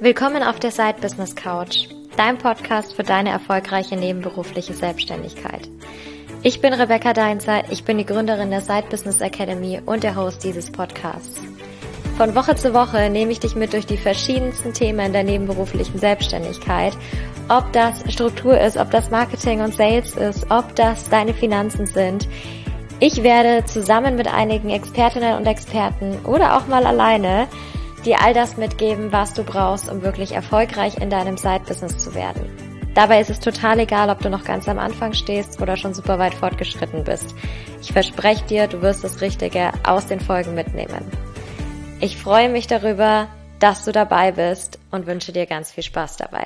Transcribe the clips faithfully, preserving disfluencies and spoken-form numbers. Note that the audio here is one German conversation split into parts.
Willkommen auf der Side Business Couch, dein Podcast für deine erfolgreiche nebenberufliche Selbstständigkeit. Ich bin Rebecca Deinzer, ich bin die Gründerin der Side Business Academy und der Host dieses Podcasts. Von Woche zu Woche nehme ich dich mit durch die verschiedensten Themen der nebenberuflichen Selbstständigkeit. Ob das Struktur ist, ob das Marketing und Sales ist, ob das deine Finanzen sind. Ich werde zusammen mit einigen Expertinnen und Experten oder auch mal alleine dir all das mitgeben, was du brauchst, um wirklich erfolgreich in deinem Side-Business zu werden. Dabei ist es total egal, ob du noch ganz am Anfang stehst oder schon super weit fortgeschritten bist. Ich verspreche dir, du wirst das Richtige aus den Folgen mitnehmen. Ich freue mich darüber, dass du dabei bist und wünsche dir ganz viel Spaß dabei.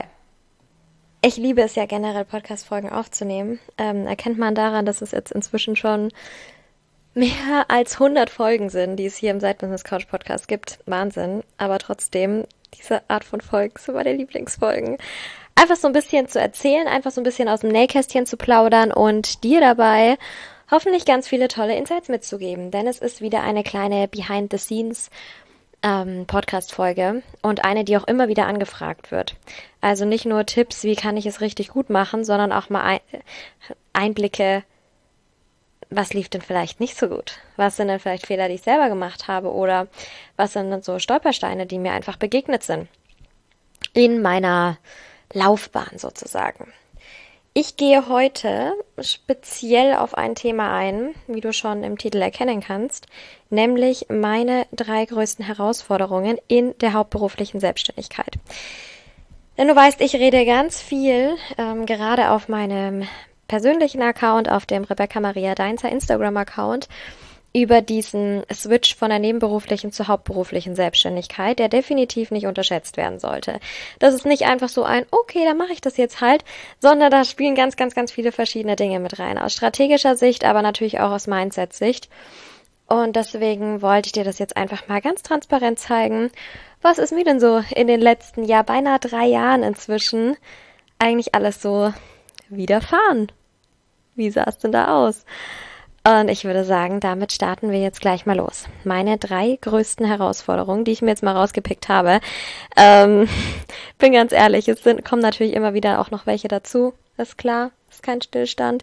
Ich liebe es ja generell, Podcast-Folgen aufzunehmen. Ähm, erkennt man daran, dass es jetzt inzwischen schon mehr als hundert Folgen sind, die es hier im Side Business Couch Podcast gibt. Wahnsinn. Aber trotzdem, diese Art von Folgen sind meine Lieblingsfolgen. Einfach so ein bisschen zu erzählen, einfach so ein bisschen aus dem Nähkästchen zu plaudern und dir dabei hoffentlich ganz viele tolle Insights mitzugeben. Denn es ist wieder eine kleine Behind-the-Scenes ähm, Podcast-Folge und eine, die auch immer wieder angefragt wird. Also nicht nur Tipps, wie kann ich es richtig gut machen, sondern auch mal ein- Einblicke, was lief denn vielleicht nicht so gut? Was sind denn vielleicht Fehler, die ich selber gemacht habe? Oder was sind denn so Stolpersteine, die mir einfach begegnet sind in meiner Laufbahn sozusagen? Ich gehe heute speziell auf ein Thema ein, wie du schon im Titel erkennen kannst, nämlich meine drei größten Herausforderungen in der hauptberuflichen Selbstständigkeit. Denn du weißt, ich rede ganz viel, ähm, gerade auf meinem persönlichen Account, auf dem Rebecca Maria Deinzer Instagram-Account, über diesen Switch von der nebenberuflichen zur hauptberuflichen Selbstständigkeit, der definitiv nicht unterschätzt werden sollte. Das ist nicht einfach so ein, okay, dann mache ich das jetzt halt, sondern da spielen ganz, ganz, ganz viele verschiedene Dinge mit rein. Aus strategischer Sicht, aber natürlich auch aus Mindset-Sicht. Und deswegen wollte ich dir das jetzt einfach mal ganz transparent zeigen. Was ist mir denn so in den letzten, ja, beinahe drei Jahren inzwischen eigentlich alles so widerfahren? Wie sah es denn da aus? Und ich würde sagen, damit starten wir jetzt gleich mal los. Meine drei größten Herausforderungen, die ich mir jetzt mal rausgepickt habe. Ähm, bin ganz ehrlich, es sind, kommen natürlich immer wieder auch noch welche dazu. Ist klar, ist kein Stillstand.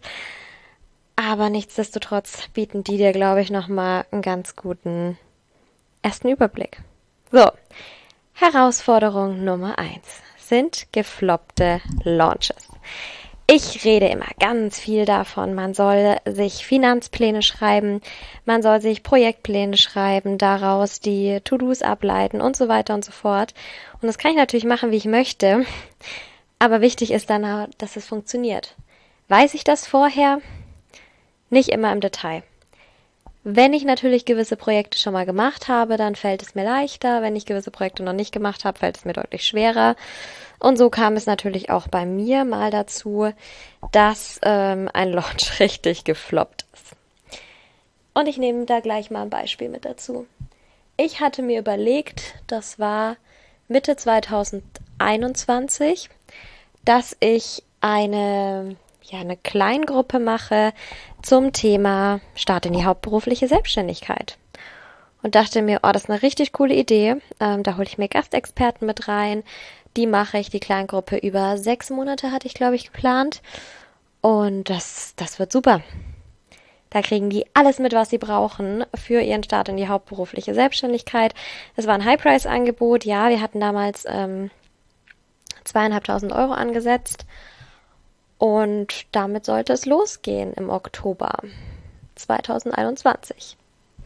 Aber nichtsdestotrotz bieten die dir, glaube ich, nochmal einen ganz guten ersten Überblick. So, Herausforderung Nummer eins sind gefloppte Launches. Ich rede immer ganz viel davon, man soll sich Finanzpläne schreiben, man soll sich Projektpläne schreiben, daraus die To-Dos ableiten und so weiter und so fort. Und das kann ich natürlich machen, wie ich möchte, aber wichtig ist dann, dass es funktioniert. Weiß ich das vorher? Nicht immer im Detail. Wenn ich natürlich gewisse Projekte schon mal gemacht habe, dann fällt es mir leichter. Wenn ich gewisse Projekte noch nicht gemacht habe, fällt es mir deutlich schwerer. Und so kam es natürlich auch bei mir mal dazu, dass ähm, ein Launch richtig gefloppt ist. Und ich nehme da gleich mal ein Beispiel mit dazu. Ich hatte mir überlegt, das war Mitte zwanzig einundzwanzig, dass ich eine, ja, eine Kleingruppe mache zum Thema Start in die hauptberufliche Selbstständigkeit. Und dachte mir, oh, das ist eine richtig coole Idee. Ähm, da hole ich mir Gastexperten mit rein. Die mache ich, die Kleingruppe, über sechs Monate hatte ich, glaube ich, geplant. Und das, das wird super. Da kriegen die alles mit, was sie brauchen für ihren Start in die hauptberufliche Selbstständigkeit. Es war ein High-Price-Angebot. Ja, wir hatten damals ähm, zweieinhalbtausend Euro angesetzt. Und damit sollte es losgehen im Oktober zwanzig einundzwanzig.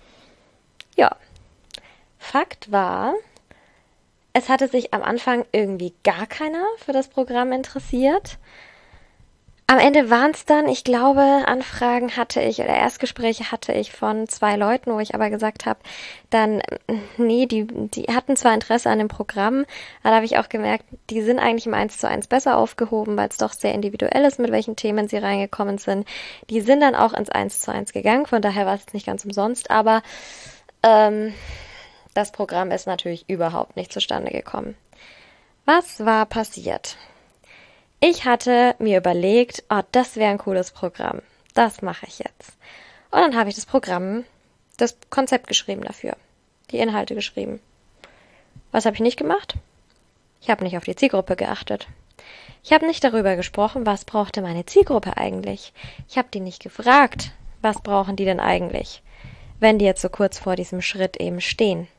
Ja, Fakt war, es hatte sich am Anfang irgendwie gar keiner für das Programm interessiert. Am Ende waren es dann, ich glaube, Anfragen hatte ich oder Erstgespräche hatte ich von zwei Leuten, wo ich aber gesagt habe, dann, nee, die, die hatten zwar Interesse an dem Programm, aber da habe ich auch gemerkt, die sind eigentlich im eins zu eins besser aufgehoben, weil es doch sehr individuell ist, mit welchen Themen sie reingekommen sind. Die sind dann auch ins eins zu eins gegangen, von daher war es nicht ganz umsonst, aber ähm, das Programm ist natürlich überhaupt nicht zustande gekommen. Was war passiert? Ich hatte mir überlegt, oh, das wäre ein cooles Programm. Das mache ich jetzt. Und dann habe ich das Programm, das Konzept geschrieben dafür. Die Inhalte geschrieben. Was habe ich nicht gemacht? Ich Ich habe nicht auf die Zielgruppe geachtet. Ich habe nicht darüber gesprochen, was brauchte meine Zielgruppe eigentlich. Ich habe die nicht gefragt, was brauchen die denn eigentlich, wenn die jetzt so kurz vor diesem Schritt eben stehen.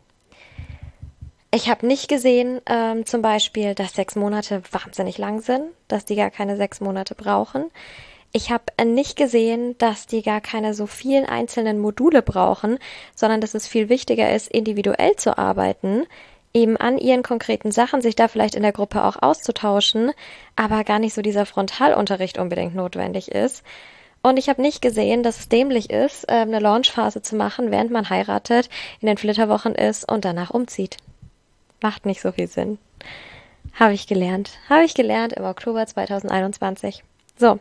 Ich habe nicht gesehen, ähm, zum Beispiel, dass sechs Monate wahnsinnig lang sind, dass die gar keine sechs Monate brauchen. Ich habe nicht gesehen, dass die gar keine so vielen einzelnen Module brauchen, sondern dass es viel wichtiger ist, individuell zu arbeiten, eben an ihren konkreten Sachen, sich da vielleicht in der Gruppe auch auszutauschen, aber gar nicht so dieser Frontalunterricht unbedingt notwendig ist. Und ich habe nicht gesehen, dass es dämlich ist, eine Launchphase zu machen, während man heiratet, in den Flitterwochen ist und danach umzieht. Macht nicht so viel Sinn. Habe ich gelernt. Habe ich gelernt im Oktober zweitausendeinundzwanzig. So.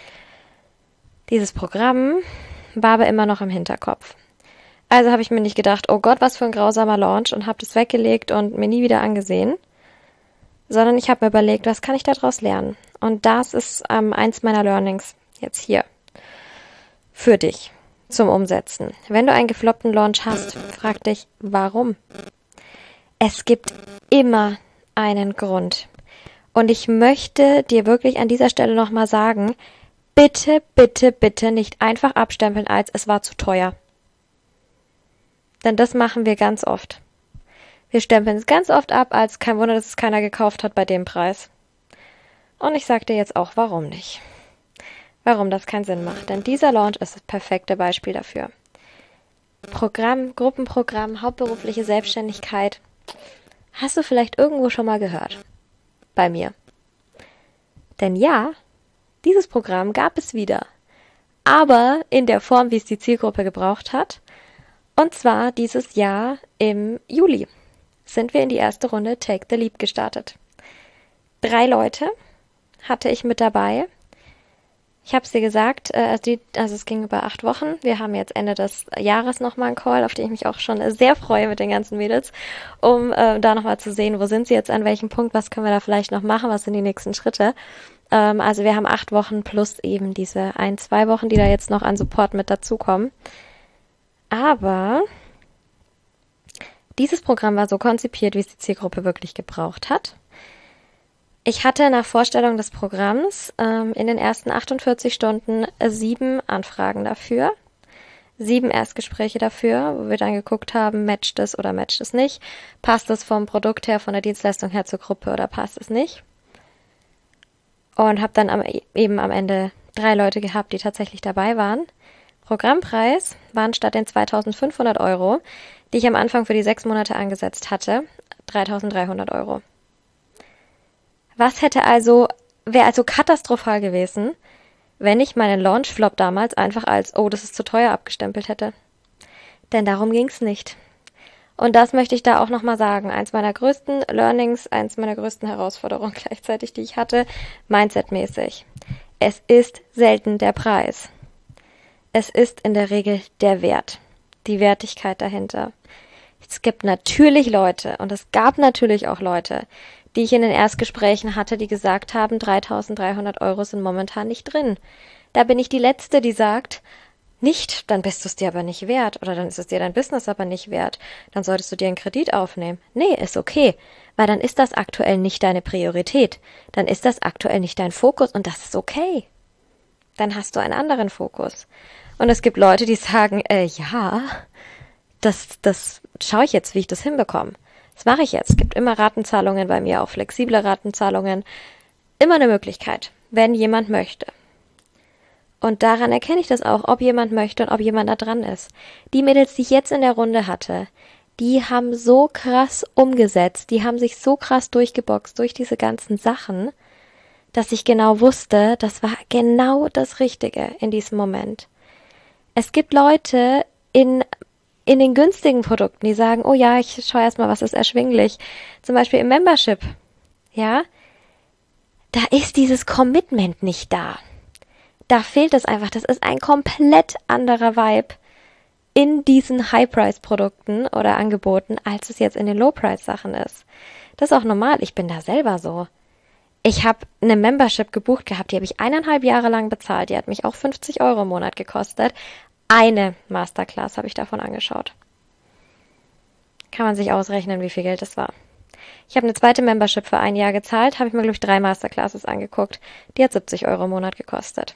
Dieses Programm war aber immer noch im Hinterkopf. Also habe ich mir nicht gedacht, oh Gott, was für ein grausamer Launch und habe das weggelegt und mir nie wieder angesehen, sondern ich habe mir überlegt, was kann ich daraus lernen? Und das ist ähm, eins meiner Learnings jetzt hier für dich zum Umsetzen. Wenn du einen gefloppten Launch hast, frag dich, warum? Es gibt immer einen Grund. Und ich möchte dir wirklich an dieser Stelle nochmal sagen, bitte, bitte, bitte nicht einfach abstempeln als es war zu teuer. Denn das machen wir ganz oft. Wir stempeln es ganz oft ab, als kein Wunder, dass es keiner gekauft hat bei dem Preis. Und ich sage dir jetzt auch, warum nicht. Warum das keinen Sinn macht. Denn dieser Launch ist das perfekte Beispiel dafür. Programm, Gruppenprogramm, hauptberufliche Selbstständigkeit. Hast du vielleicht irgendwo schon mal gehört? Bei mir. Denn ja, dieses Programm gab es wieder. Aber in der Form, wie es die Zielgruppe gebraucht hat. Und zwar dieses Jahr im Juli sind wir in die erste Runde Take the Leap gestartet. Drei Leute hatte ich mit dabei. Ich habe es dir gesagt, also, die, also es ging über acht Wochen. Wir haben jetzt Ende des Jahres nochmal einen Call, auf den ich mich auch schon sehr freue mit den ganzen Mädels, um äh, da nochmal zu sehen, wo sind sie jetzt, an welchem Punkt, was können wir da vielleicht noch machen, was sind die nächsten Schritte. Ähm, also wir haben acht Wochen plus eben diese ein, zwei Wochen, die da jetzt noch an Support mit dazukommen. Aber dieses Programm war so konzipiert, wie es die Zielgruppe wirklich gebraucht hat. Ich hatte nach Vorstellung des Programms ähm, in den ersten achtundvierzig Stunden sieben Anfragen dafür, sieben Erstgespräche dafür, wo wir dann geguckt haben, matcht es oder matcht es nicht, passt es vom Produkt her, von der Dienstleistung her zur Gruppe oder passt es nicht. Und habe dann am, eben am Ende drei Leute gehabt, die tatsächlich dabei waren. Programmpreis waren statt den zweitausendfünfhundert Euro, die ich am Anfang für die sechs Monate angesetzt hatte, dreitausenddreihundert Euro. Was hätte also, wäre also katastrophal gewesen, wenn ich meinen Launchflop damals einfach als, oh, das ist zu teuer abgestempelt hätte. Denn darum ging's nicht. Und das möchte ich da auch nochmal sagen. Eins meiner größten Learnings, eins meiner größten Herausforderungen gleichzeitig, die ich hatte, mindsetmäßig. Es ist selten der Preis. Es ist in der Regel der Wert, die Wertigkeit dahinter. Es gibt natürlich Leute, und es gab natürlich auch Leute, die ich in den Erstgesprächen hatte, die gesagt haben, dreitausenddreihundert Euro sind momentan nicht drin. Da bin ich die Letzte, die sagt, nicht, dann bist du es dir aber nicht wert oder dann ist es dir dein Business aber nicht wert. Dann solltest du dir einen Kredit aufnehmen. Nee, ist okay, weil dann ist das aktuell nicht deine Priorität. Dann ist das aktuell nicht dein Fokus und das ist okay. Dann hast du einen anderen Fokus. Und es gibt Leute, die sagen, äh, ja, das, das schaue ich jetzt, wie ich das hinbekomme. Das mache ich jetzt. Es gibt immer Ratenzahlungen bei mir, auch flexible Ratenzahlungen. Immer eine Möglichkeit, wenn jemand möchte. Und daran erkenne ich das auch, ob jemand möchte und ob jemand da dran ist. Die Mädels, die ich jetzt in der Runde hatte, die haben so krass umgesetzt, die haben sich so krass durchgeboxt durch diese ganzen Sachen, dass ich genau wusste, das war genau das Richtige in diesem Moment. Es gibt Leute in in den günstigen Produkten, die sagen, oh ja, ich schaue erstmal, was ist erschwinglich. Zum Beispiel im Membership, ja, da ist dieses Commitment nicht da. Da fehlt es einfach. Das ist ein komplett anderer Vibe in diesen High-Price-Produkten oder Angeboten, als es jetzt in den Low-Price-Sachen ist. Das ist auch normal. Ich bin da selber so. Ich habe eine Membership gebucht gehabt, die habe ich eineinhalb Jahre lang bezahlt. Die hat mich auch fünfzig Euro im Monat gekostet. Eine Masterclass habe ich davon angeschaut. Kann man sich ausrechnen, wie viel Geld das war. Ich habe eine zweite Membership für ein Jahr gezahlt, habe ich mir, glaube ich, drei Masterclasses angeguckt. Die hat siebzig Euro im Monat gekostet.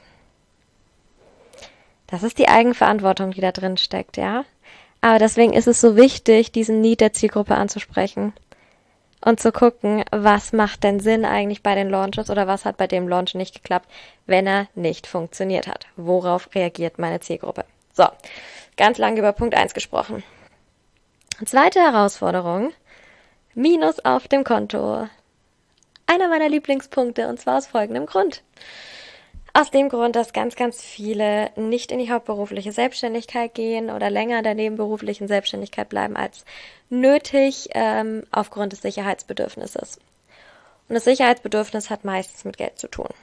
Das ist die Eigenverantwortung, die da drin steckt, ja. Aber deswegen ist es so wichtig, diesen Need der Zielgruppe anzusprechen und zu gucken, was macht denn Sinn eigentlich bei den Launches oder was hat bei dem Launch nicht geklappt, wenn er nicht funktioniert hat. Worauf reagiert meine Zielgruppe? So, ganz lange über Punkt eins gesprochen. Zweite Herausforderung, Minus auf dem Konto. Einer meiner Lieblingspunkte, und zwar aus folgendem Grund. Aus dem Grund, dass ganz, ganz viele nicht in die hauptberufliche Selbstständigkeit gehen oder länger in der nebenberuflichen Selbstständigkeit bleiben als nötig, ähm, aufgrund des Sicherheitsbedürfnisses. Und das Sicherheitsbedürfnis hat meistens mit Geld zu tun.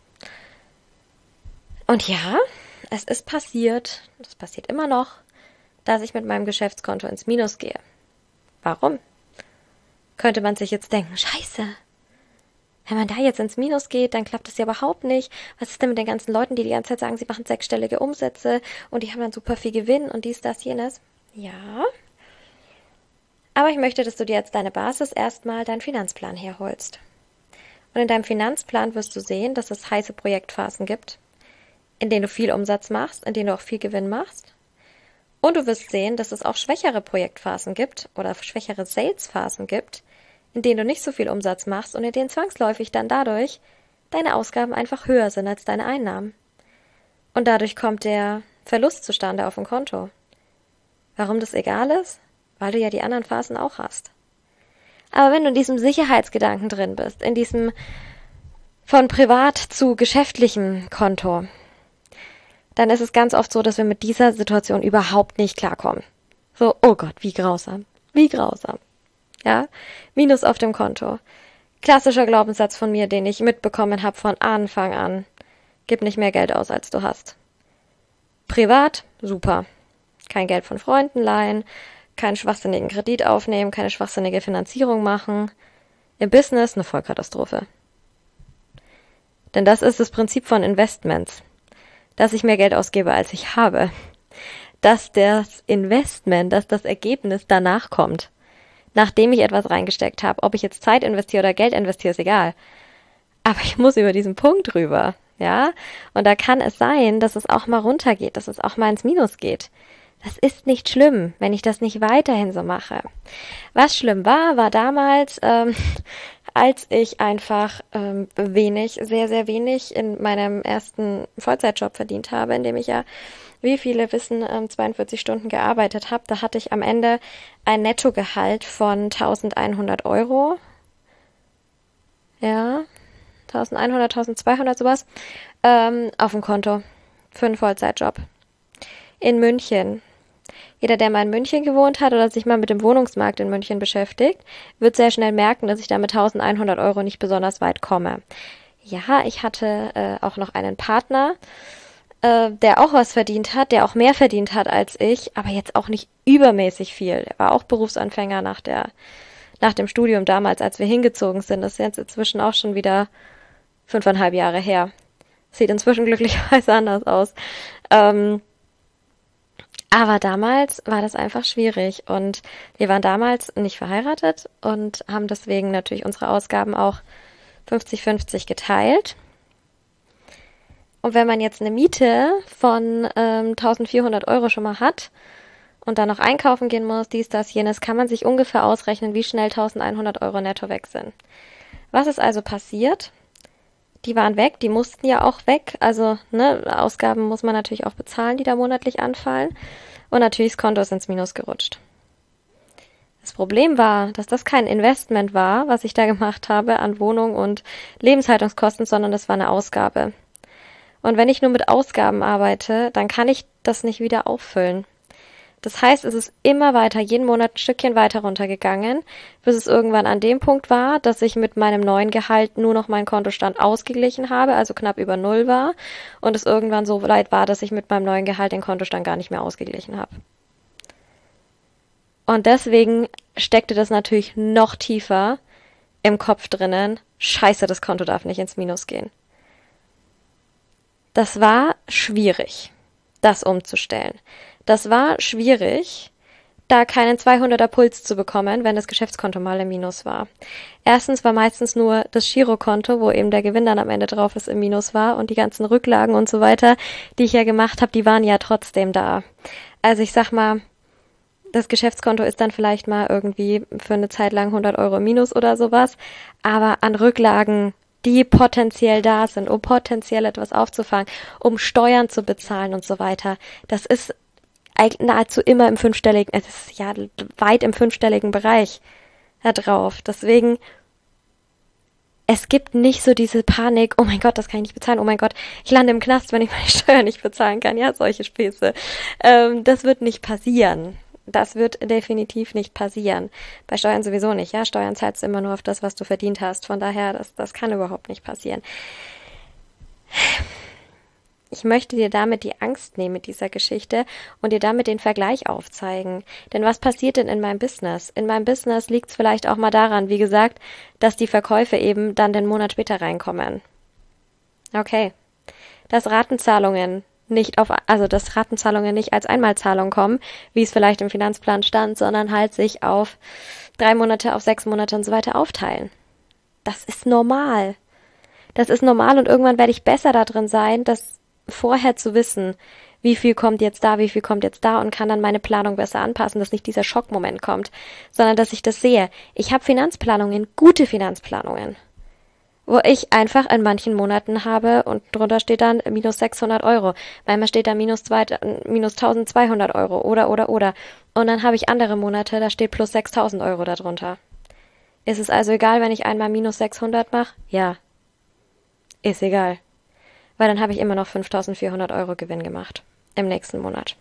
Und ja, es ist passiert, das passiert immer noch, dass ich mit meinem Geschäftskonto ins Minus gehe. Warum? Könnte man sich jetzt denken, scheiße, wenn man da jetzt ins Minus geht, dann klappt das ja überhaupt nicht. Was ist denn mit den ganzen Leuten, die die ganze Zeit sagen, sie machen sechsstellige Umsätze und die haben dann super viel Gewinn und dies, das, jenes? Ja. Aber ich möchte, dass du dir jetzt deine Basis erstmal deinen Finanzplan herholst. Und in deinem Finanzplan wirst du sehen, dass es heiße Projektphasen gibt, in denen du viel Umsatz machst, in denen du auch viel Gewinn machst. Und du wirst sehen, dass es auch schwächere Projektphasen gibt oder schwächere Salesphasen gibt, in denen du nicht so viel Umsatz machst und in denen zwangsläufig dann dadurch deine Ausgaben einfach höher sind als deine Einnahmen. Und dadurch kommt der Verlust zustande auf dem Konto. Warum das egal ist? Weil du ja die anderen Phasen auch hast. Aber wenn du in diesem Sicherheitsgedanken drin bist, in diesem von privat zu geschäftlichen Konto, dann ist es ganz oft so, dass wir mit dieser Situation überhaupt nicht klarkommen. So, oh Gott, wie grausam, wie grausam. Ja, Minus auf dem Konto. Klassischer Glaubenssatz von mir, den ich mitbekommen habe von Anfang an. Gib nicht mehr Geld aus, als du hast. Privat, super. Kein Geld von Freunden leihen, keinen schwachsinnigen Kredit aufnehmen, keine schwachsinnige Finanzierung machen. Im Business eine Vollkatastrophe. Denn das ist das Prinzip von Investments. Dass ich mehr Geld ausgebe, als ich habe. Dass das Investment, dass das Ergebnis danach kommt. Nachdem ich etwas reingesteckt habe. Ob ich jetzt Zeit investiere oder Geld investiere, ist egal. Aber ich muss über diesen Punkt rüber, ja? Und da kann es sein, dass es auch mal runtergeht, dass es auch mal ins Minus geht. Das ist nicht schlimm, wenn ich das nicht weiterhin so mache. Was schlimm war, war damals, ähm, als ich einfach ähm, wenig, sehr, sehr wenig in meinem ersten Vollzeitjob verdient habe, in dem ich ja, wie viele wissen, ähm, zweiundvierzig Stunden gearbeitet habe. Da hatte ich am Ende ein Nettogehalt von eintausendeinhundert Euro. Ja, eintausendeinhundert, eintausendzweihundert sowas, ähm, auf dem Konto für einen Vollzeitjob. In München. Jeder, der mal in München gewohnt hat oder sich mal mit dem Wohnungsmarkt in München beschäftigt, wird sehr schnell merken, dass ich da mit eintausendeinhundert Euro nicht besonders weit komme. Ja, ich hatte äh, auch noch einen Partner, äh, der auch was verdient hat, der auch mehr verdient hat als ich, aber jetzt auch nicht übermäßig viel. Er war auch Berufsanfänger nach der, nach dem Studium damals, als wir hingezogen sind. Das ist jetzt inzwischen auch schon wieder fünfeinhalb Jahre her. Sieht inzwischen glücklicherweise anders aus. Ähm, Aber damals war das einfach schwierig und wir waren damals nicht verheiratet und haben deswegen natürlich unsere Ausgaben auch fünfzig fünfzig geteilt. Und wenn man jetzt eine Miete von ähm, eintausendvierhundert Euro schon mal hat und dann noch einkaufen gehen muss, dies, das, jenes, kann man sich ungefähr ausrechnen, wie schnell eintausendeinhundert Euro netto weg sind. Was ist also passiert? Die waren weg, die mussten ja auch weg. Also ne, Ausgaben muss man natürlich auch bezahlen, die da monatlich anfallen. Und natürlich das Konto ist ins Minus gerutscht. Das Problem war, dass das kein Investment war, was ich da gemacht habe an Wohnung und Lebenshaltungskosten, sondern das war eine Ausgabe. Und wenn ich nur mit Ausgaben arbeite, dann kann ich das nicht wieder auffüllen. Das heißt, es ist immer weiter, jeden Monat ein Stückchen weiter runtergegangen, bis es irgendwann an dem Punkt war, dass ich mit meinem neuen Gehalt nur noch meinen Kontostand ausgeglichen habe, also knapp über Null war, und es irgendwann so weit war, dass ich mit meinem neuen Gehalt den Kontostand gar nicht mehr ausgeglichen habe. Und deswegen steckte das natürlich noch tiefer im Kopf drinnen, scheiße, das Konto darf nicht ins Minus gehen. Das war schwierig, das umzustellen. Das war schwierig, da keinen zweihunderter Puls zu bekommen, wenn das Geschäftskonto mal im Minus war. Erstens war meistens nur das Girokonto, wo eben der Gewinn dann am Ende drauf ist, im Minus war und die ganzen Rücklagen und so weiter, die ich ja gemacht habe, die waren ja trotzdem da. Also ich sag mal, das Geschäftskonto ist dann vielleicht mal irgendwie für eine Zeit lang hundert Euro im Minus oder sowas, aber an Rücklagen, die potenziell da sind, um potenziell etwas aufzufangen, um Steuern zu bezahlen und so weiter, das ist nahezu immer im fünfstelligen, es ist ja weit im fünfstelligen Bereich da drauf. Deswegen, es gibt nicht so diese Panik, oh mein Gott, das kann ich nicht bezahlen, oh mein Gott, ich lande im Knast, wenn ich meine Steuern nicht bezahlen kann. Ja, solche Späße. Ähm, das wird nicht passieren. Das wird definitiv nicht passieren. Bei Steuern sowieso nicht, ja. Steuern zahlst du immer nur auf das, was du verdient hast. Von daher, das, das kann überhaupt nicht passieren. Ich möchte dir damit die Angst nehmen mit dieser Geschichte und dir damit den Vergleich aufzeigen. Denn was passiert denn in meinem Business? In meinem Business liegt es vielleicht auch mal daran, wie gesagt, dass die Verkäufe eben dann den Monat später reinkommen. Okay. Dass Ratenzahlungen nicht auf, also dass Ratenzahlungen nicht als Einmalzahlung kommen, wie es vielleicht im Finanzplan stand, sondern halt sich auf drei Monate, auf sechs Monate und so weiter aufteilen. Das ist normal. Das ist normal und irgendwann werde ich besser da drin sein, das vorher zu wissen, wie viel kommt jetzt da, wie viel kommt jetzt da und kann dann meine Planung besser anpassen, dass nicht dieser Schockmoment kommt, sondern dass ich das sehe. Ich habe Finanzplanungen, gute Finanzplanungen, wo ich einfach in manchen Monaten habe und drunter steht dann minus sechshundert Euro. Manchmal steht da minus, zwei, minus eintausendzweihundert Euro oder, oder, oder. Und dann habe ich andere Monate, da steht plus sechstausend Euro darunter. Ist es also egal, wenn ich einmal minus sechshundert mache? Ja. Ist egal. Weil dann habe ich immer noch fünftausendvierhundert Euro Gewinn gemacht im nächsten Monat.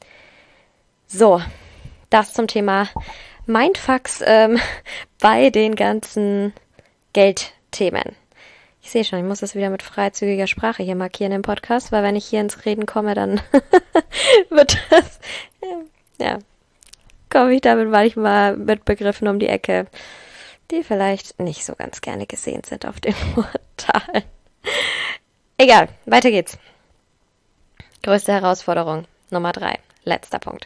So, das zum Thema Mindfucks ähm, bei den ganzen Geldthemen. Ich sehe schon, ich muss das wieder mit freizügiger Sprache hier markieren im Podcast, weil wenn ich hier ins Reden komme, dann wird das, ja, komme ich damit manchmal mit Begriffen um die Ecke, die vielleicht nicht so ganz gerne gesehen sind auf den Portalen. Egal, weiter geht's. Größte Herausforderung, Nummer drei, letzter Punkt.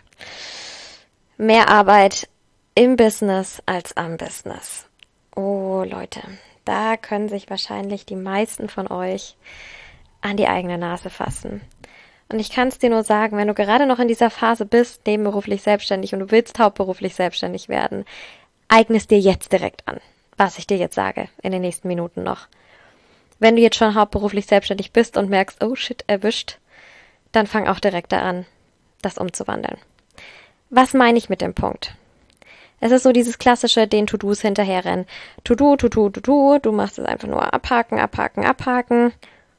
Mehr Arbeit im Business als am Business. Oh Leute, da können sich wahrscheinlich die meisten von euch an die eigene Nase fassen. Und ich kann es dir nur sagen, wenn du gerade noch in dieser Phase bist, nebenberuflich selbstständig und du willst hauptberuflich selbstständig werden, eigne es dir jetzt direkt an, was ich dir jetzt sage, in den nächsten Minuten noch. Wenn du jetzt schon hauptberuflich selbstständig bist und merkst, oh shit, erwischt, dann fang auch direkt da an, das umzuwandeln. Was meine ich mit dem Punkt? Es ist so dieses klassische, den To-Dos hinterherrennen. To-Do, To-Do, To-Do, du machst es einfach nur abhaken, abhaken, abhaken.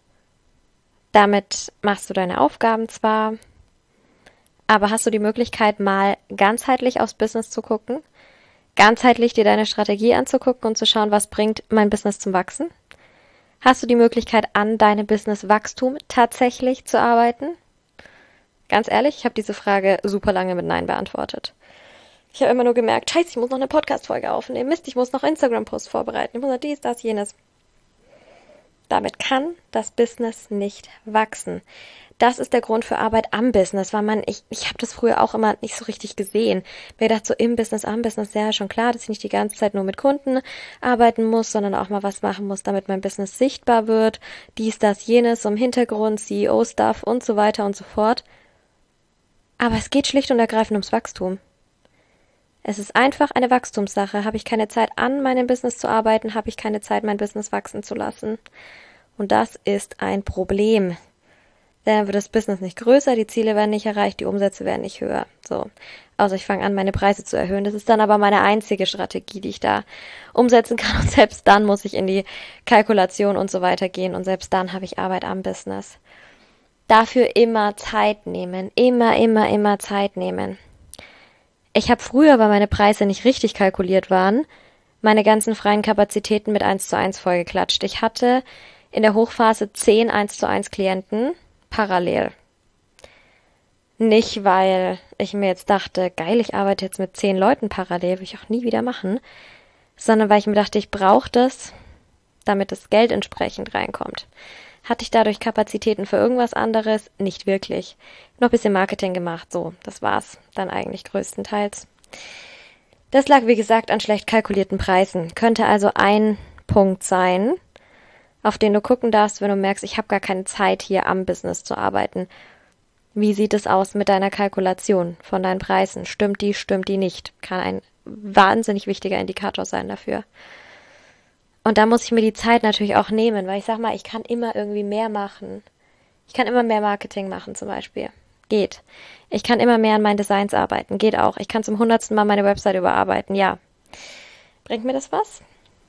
Damit machst du deine Aufgaben zwar, aber hast du die Möglichkeit, mal ganzheitlich aufs Business zu gucken, ganzheitlich dir deine Strategie anzugucken und zu schauen, was bringt mein Business zum Wachsen? Hast du die Möglichkeit, an deinem Business-Wachstum tatsächlich zu arbeiten? Ganz ehrlich, ich habe diese Frage super lange mit Nein beantwortet. Ich habe immer nur gemerkt, scheiße, ich muss noch eine Podcast-Folge aufnehmen. Mist, ich muss noch Instagram-Posts vorbereiten. Ich muss noch dies, das, jenes. Damit kann das Business nicht wachsen. Das ist der Grund für Arbeit am Business, weil man, ich, ich habe das früher auch immer nicht so richtig gesehen. Mir gedacht, so im Business, am Business, ja schon klar, dass ich nicht die ganze Zeit nur mit Kunden arbeiten muss, sondern auch mal was machen muss, damit mein Business sichtbar wird. Dies, das, jenes, so im Hintergrund, C E O-Stuff und so weiter und so fort. Aber es geht schlicht und ergreifend ums Wachstum. Es ist einfach eine Wachstumssache. Habe ich keine Zeit, an meinem Business zu arbeiten, habe ich keine Zeit, mein Business wachsen zu lassen. Und das ist ein Problem. Dann wird das Business nicht größer, die Ziele werden nicht erreicht, die Umsätze werden nicht höher. So, also ich fange an, meine Preise zu erhöhen. Das ist dann aber meine einzige Strategie, die ich da umsetzen kann. Und selbst dann muss ich in die Kalkulation und so weiter gehen. Und selbst dann habe ich Arbeit am Business. Dafür immer Zeit nehmen. Immer, immer, immer Zeit nehmen. Ich habe früher, weil meine Preise nicht richtig kalkuliert waren, meine ganzen freien Kapazitäten mit eins zu eins vollgeklatscht. Ich hatte in der Hochphase zehn eins zu eins Klienten parallel. Nicht, weil ich mir jetzt dachte, geil, ich arbeite jetzt mit zehn Leuten parallel, will ich auch nie wieder machen, sondern weil ich mir dachte, ich brauche das, damit das Geld entsprechend reinkommt. Hatte ich dadurch Kapazitäten für irgendwas anderes? Nicht wirklich. Noch ein bisschen Marketing gemacht, so, das war's dann eigentlich größtenteils. Das lag, wie gesagt, an schlecht kalkulierten Preisen. Könnte also ein Punkt sein, auf den du gucken darfst, wenn du merkst, ich habe gar keine Zeit, hier am Business zu arbeiten. Wie sieht es aus mit deiner Kalkulation von deinen Preisen? Stimmt die, stimmt die nicht? Kann ein wahnsinnig wichtiger Indikator sein dafür. Und da muss ich mir die Zeit natürlich auch nehmen, weil ich sag mal, ich kann immer irgendwie mehr machen. Ich kann immer mehr Marketing machen zum Beispiel. Geht. Ich kann immer mehr an meinen Designs arbeiten. Geht auch. Ich kann zum hundertsten Mal meine Website überarbeiten. Ja. Bringt mir das was?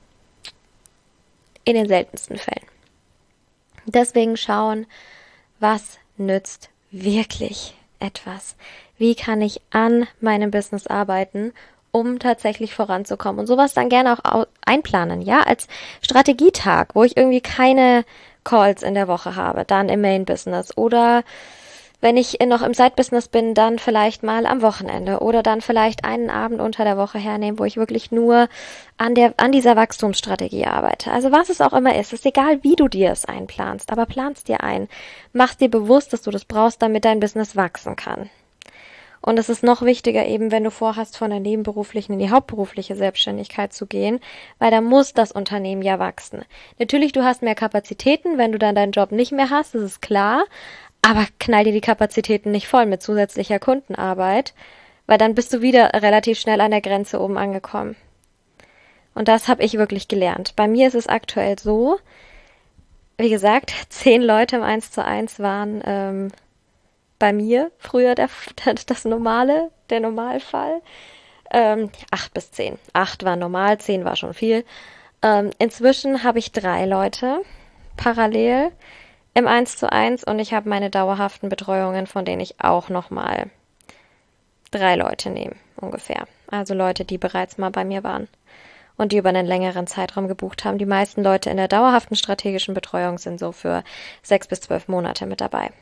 In den seltensten Fällen. Deswegen schauen, was nützt wirklich etwas? Wie kann ich an meinem Business arbeiten, um tatsächlich voranzukommen? Und sowas dann gerne auch einplanen, ja, als Strategietag, wo ich irgendwie keine Calls in der Woche habe, dann im Main-Business oder wenn ich noch im Side-Business bin, dann vielleicht mal am Wochenende oder dann vielleicht einen Abend unter der Woche hernehmen, wo ich wirklich nur an der, an dieser Wachstumsstrategie arbeite. Also was es auch immer ist, ist egal, wie du dir es einplanst, aber planst dir ein. Mach dir bewusst, dass du das brauchst, damit dein Business wachsen kann. Und es ist noch wichtiger eben, wenn du vorhast, von der nebenberuflichen in die hauptberufliche Selbstständigkeit zu gehen, weil da muss das Unternehmen ja wachsen. Natürlich, du hast mehr Kapazitäten, wenn du dann deinen Job nicht mehr hast, das ist klar, aber knall dir die Kapazitäten nicht voll mit zusätzlicher Kundenarbeit, weil dann bist du wieder relativ schnell an der Grenze oben angekommen. Und das habe ich wirklich gelernt. Bei mir ist es aktuell so, wie gesagt, zehn Leute im eins zu eins waren ähm, bei mir früher der, das Normale, der Normalfall. Ähm, acht bis zehn. Acht war normal, zehn war schon viel. Ähm, inzwischen habe ich drei Leute parallel im eins zu eins und ich habe meine dauerhaften Betreuungen, von denen ich auch nochmal drei Leute nehme, ungefähr. Also Leute, die bereits mal bei mir waren und die über einen längeren Zeitraum gebucht haben. Die meisten Leute in der dauerhaften strategischen Betreuung sind so für sechs bis zwölf Monate mit dabei.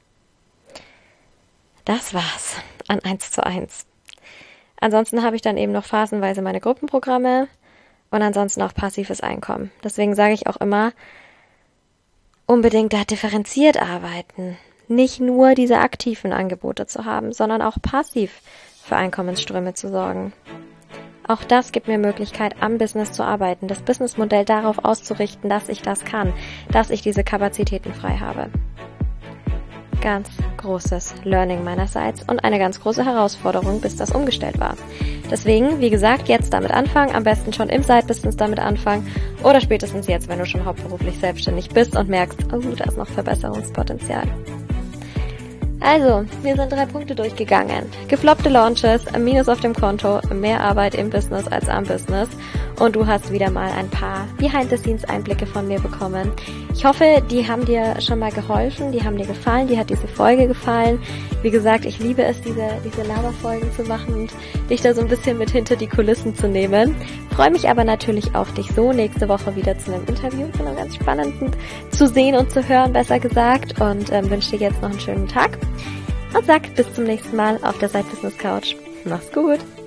Das war's an eins zu eins. Ansonsten habe ich dann eben noch phasenweise meine Gruppenprogramme und ansonsten auch passives Einkommen. Deswegen sage ich auch immer, unbedingt da differenziert arbeiten. Nicht nur diese aktiven Angebote zu haben, sondern auch passiv für Einkommensströme zu sorgen. Auch das gibt mir Möglichkeit, am Business zu arbeiten, das Businessmodell darauf auszurichten, dass ich das kann, dass ich diese Kapazitäten frei habe. Ganz großes Learning meinerseits und eine ganz große Herausforderung, bis das umgestellt war. Deswegen, wie gesagt, jetzt damit anfangen, am besten schon im Side-Business damit anfangen oder spätestens jetzt, wenn du schon hauptberuflich selbstständig bist und merkst, oh, da ist noch Verbesserungspotenzial. Also, wir sind drei Punkte durchgegangen. Gefloppte Launches, Minus auf dem Konto, mehr Arbeit im Business als am Business und du hast wieder mal ein paar Behind-the-Scenes-Einblicke von mir bekommen. Ich hoffe, die haben dir schon mal geholfen, die haben dir gefallen, dir hat diese Folge gefallen. Wie gesagt, ich liebe es, diese, diese Laberfolgen zu machen und dich da so ein bisschen mit hinter die Kulissen zu nehmen. Freue mich aber natürlich auf dich so nächste Woche wieder zu einem Interview, von einem ganz spannenden zu sehen und zu hören, besser gesagt, und ähm, wünsche dir jetzt noch einen schönen Tag und sag bis zum nächsten Mal auf der Side Business Couch. Mach's gut!